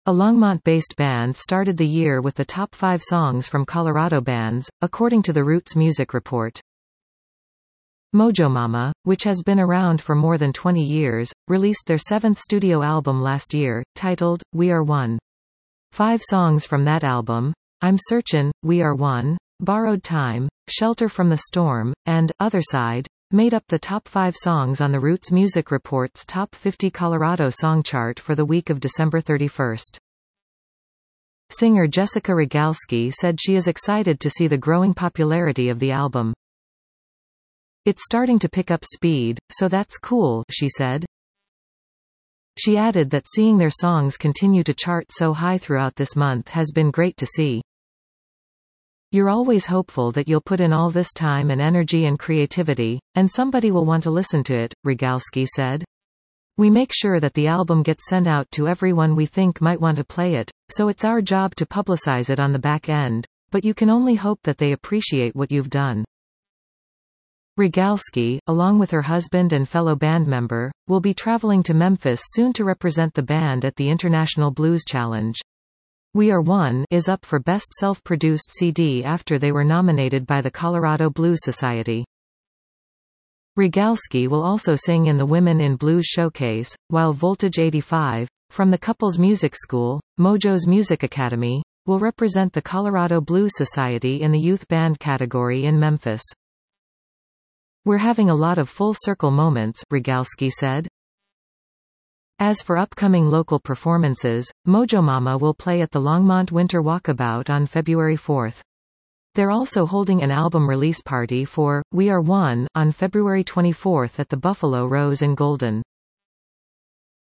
A Longmont-based band started the year with the top 5 songs from Colorado bands, according to the Roots Music Report. Mojomama, which has been around for more than 20 years, released their 7th studio album last year, titled, We Are One. 5 songs from that album, I'm Searchin', We Are One, Borrowed Time, Shelter from the Storm, and Other Side, made up the top 5 songs on the Roots Music Report's Top 50 Colorado Song Chart for the week of December 31. Singer Jessica Rogalski said she is excited to see the growing popularity of the album. It's starting to pick up speed, so that's cool, she said. She added that seeing their songs continue to chart so high throughout this month has been great to see. You're always hopeful that you'll put in all this time and energy and creativity, and somebody will want to listen to it, Rogalski said. We make sure that the album gets sent out to everyone we think might want to play it, so it's our job to publicize it on the back end, but you can only hope that they appreciate what you've done. Rogalski, along with her husband and fellow band member, will be traveling to Memphis soon to represent the band at the International Blues Challenge. We Are One is up for Best Self-Produced CD after they were nominated by the Colorado Blues Society. Rogalski will also sing in the Women in Blues Showcase, while Voltage 85, from the couple's music school, Mojo's Music Academy, will represent the Colorado Blues Society in the youth band category in Memphis. We're having a lot of full-circle moments, Rogalski said. As for upcoming local performances, Mojomama will play at the Longmont Winter Walkabout on February 4. They're also holding an album release party for We Are One on February 24 at the Buffalo Rose in Golden.